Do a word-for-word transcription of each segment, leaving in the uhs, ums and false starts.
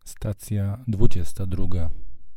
Stacja dwudziesta druga.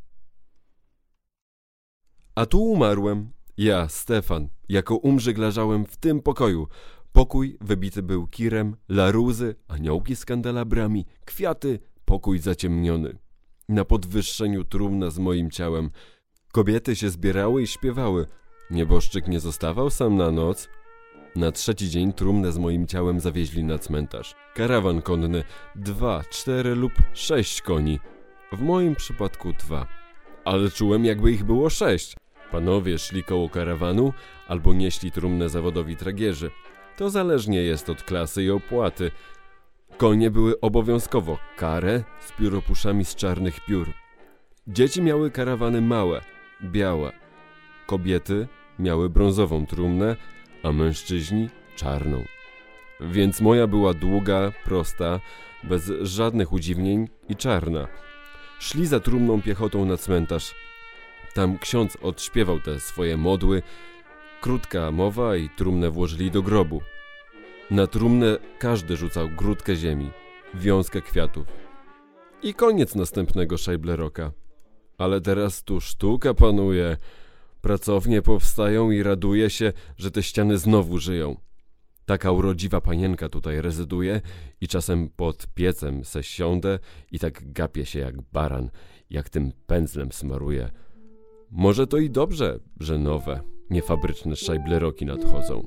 A tu umarłem, ja, Stefan, jako umrzyk leżałem w tym pokoju. Pokój wybity był kirem, laruzy, aniołki z kandelabrami, kwiaty, pokój zaciemniony. Na podwyższeniu trumna z moim ciałem. Kobiety się zbierały i śpiewały. Nieboszczyk nie zostawał sam na noc. Na trzeci dzień trumnę z moim ciałem zawieźli na cmentarz. Karawan konny, dwa, cztery lub sześć koni. W moim przypadku dwa. Ale czułem, jakby ich było sześć. Panowie szli koło karawanu albo nieśli trumnę zawodowi tragierzy. To zależnie jest od klasy i opłaty. Konie były obowiązkowo karę z pióropuszami z czarnych piór. Dzieci miały karawany małe, białe. Kobiety miały brązową trumnę, a mężczyźni czarną. Więc moja była długa, prosta, bez żadnych udziwnień i czarna. Szli za trumną piechotą na cmentarz. Tam ksiądz odśpiewał te swoje modły. Krótka mowa i trumnę włożyli do grobu. Na trumnę każdy rzucał grudkę ziemi, wiązkę kwiatów. I koniec następnego Szajbleroka. Ale teraz tu sztuka panuje. Pracownie powstają i raduje się, że te ściany znowu żyją. Taka urodziwa panienka tutaj rezyduje i czasem pod piecem se siądę i tak gapię się jak baran, jak tym pędzlem smaruje. Może to i dobrze, że nowe, niefabryczne Szajbleroki nadchodzą.